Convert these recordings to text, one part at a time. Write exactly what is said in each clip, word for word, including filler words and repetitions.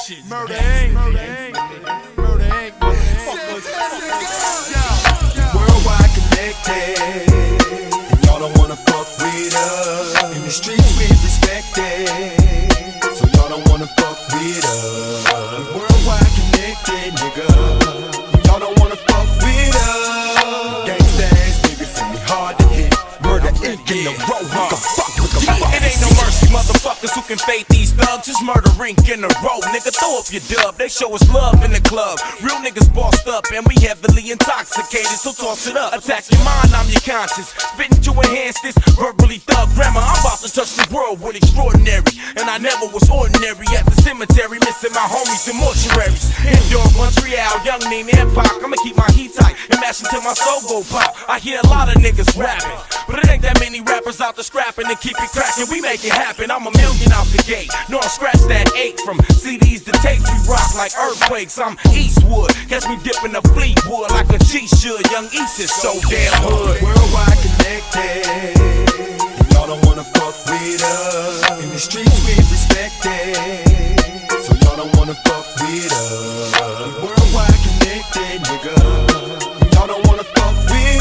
shit's Murder Inc. Murder Inc. Murder Inc. Worldwide connected, and y'all don't wanna fuck with us. In the streets we respected, so y'all don't wanna fuck with us. Worldwide connected, nigga, y'all don't wanna fuck with us. Gangsta ass niggas and we hard to hit. Murder Inc in the row, we can fuck, we can fuck. It ain't no mercy, motherfuckers who can fade these thugs. It's Murder Inc in a row, nigga, throw up your dub. They show us love in the club. Real niggas bossed up and we heavily intoxicated, so toss it up. Attack your mind, I'm your conscience. Spitting to enhance this verbally thug grammar. I'm about to touch the world with extraordinary, and I never was ordinary. At the cemetery, missing my homies in mortuaries. Indoor, Montreal, Young Nene and Pac. I'ma keep my heat tight and mash until my soul go pop. I hear a lot of niggas rapping, but it ain't that many rappers out there scrapping and keep it cracking. We make it happen. I'm a million out the gate. No, I scratch that eight from C Ds to tapes. We rock like earthquakes. I'm Eastwood. Catch me dipping the Fleetwood like a G should. Young East is so damn hood. Worldwide connected, y'all don't wanna fuck with us. In the streets we respected, so y'all don't wanna fuck with us. Worldwide connected, nigga, y'all don't wanna fuck with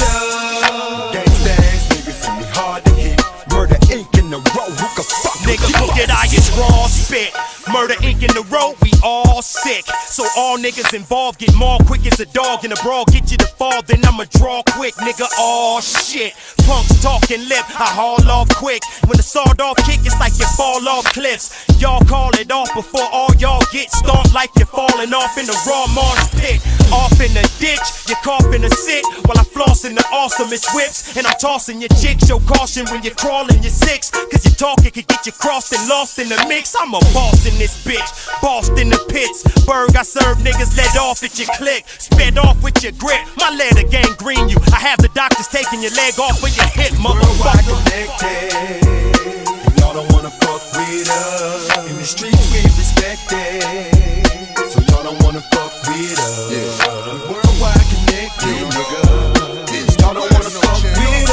us. Gangsta ass niggas and we hard to hit. Murder Inc in the row, who can fuck with Nigga, look at I is raw spit. Murder Inc in the road, we all sick. So all niggas involved get mauled quick as a dog in a brawl. Get you to fall, then I'ma draw quick, nigga. All shit. Punks talking lip, I haul off quick. When the sawed off kick, it's like you fall off cliffs. Y'all call it off before all y'all get stomped like you're falling off in the raw Mars pit. Off in the ditch, you coughing a sit while I floss in the awesomest whips. And I'm tossing your chick, show caution when you're crawling your six. Cause your talking could get you crossed and lost in the mix. I'm a boss in this bitch, bossed in the pits. Berg, I serve niggas let off at your click. Sped off with your grip, my letter gangrene you. I have the doctors taking your leg off of your hip, Worldwide motherfucker. connected, y'all don't wanna fuck with us. In the streets we respected, so y'all don't wanna fuck with us. Yeah. Worldwide connected, nigga, y'all don't wanna fuck with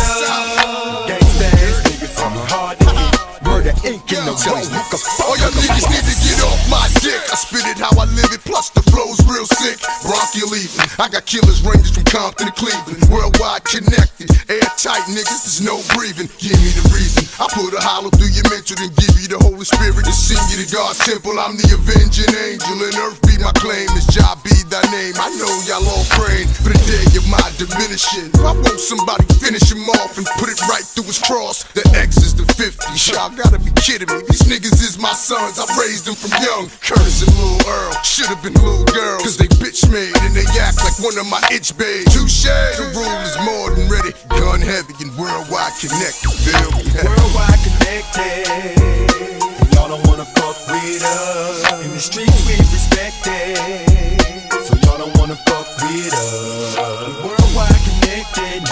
us. Gangsta ass niggas and we hard to hit. Murder Inc in the row, who can fuck. All y'all niggas need to get off my dick. I spit it how I live it, plus the flow's real sick. Bronchial even. I got killers ranges from Compton to Cleveland. Worldwide connected, airtight niggas, there's no breathing. Give me the reason. I put a hollow through your mental, then give you the Holy Spirit to sing you to God's temple. I'm the avenging angel, and earth be my claim. It's Jah be thy name. I know y'all all praying for the day of my diminishing. I want somebody finish him off and put it right through his cross. The X is the fifty. Y'all gotta be kidding me. These niggas is my sons. I raised them from young. Curtis and Lil Earl should've been little girls, cause they bitch made and they act like one of my itch babes. Touche. The rule is more than ready. Gun heavy and worldwide connected. Feel me? Worldwide connected, y'all don't wanna fuck with us. In the streets we respected, so y'all don't wanna fuck with us. Worldwide connected,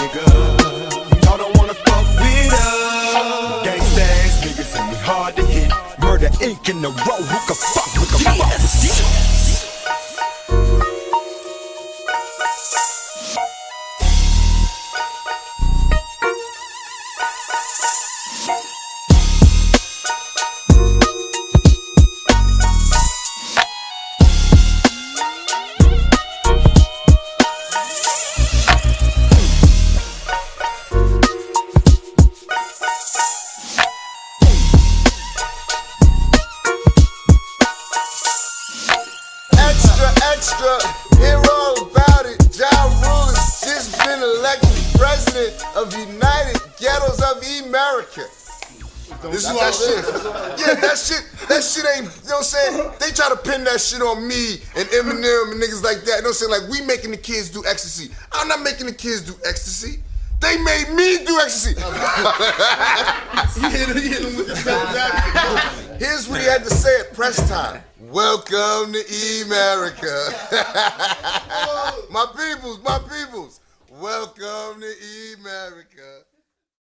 nigga, y'all don't wanna fuck with us. Gangsta ass niggas and we hard to hit. Murder Inc in the row, who can fuck, who can fuck with us. Extra, hear all about it. Ja Rule has just been elected president of United Ghettos of America. This is that shit. Yeah, that shit, that shit ain't, you know what I'm saying? They try to pin that shit on me and Eminem and niggas like that. You know what I'm saying? Like, we making the kids do ecstasy. I'm not making the kids do ecstasy. They made me do ecstasy. Here's what he had to say at press time. Welcome to America. My peoples, my peoples. Welcome to America.